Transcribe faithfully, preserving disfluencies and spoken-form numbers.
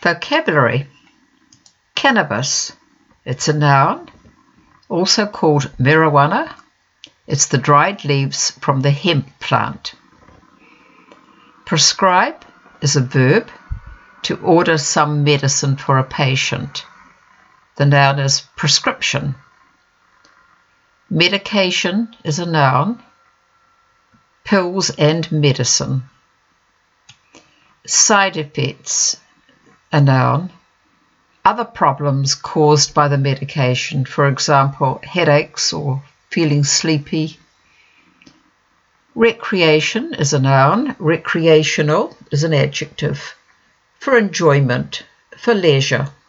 Vocabulary. Cannabis. It's a noun, also called marijuana. It's the dried leaves from the hemp plant. Prescribe is a verb, to order some medicine for a patient. The noun is prescription. Medication is a noun, pills and medicine. Side effects, a noun, other problems caused by the medication, for example, headaches or feeling sleepy. Recreation is a noun, recreational is an adjective, for enjoyment, for leisure.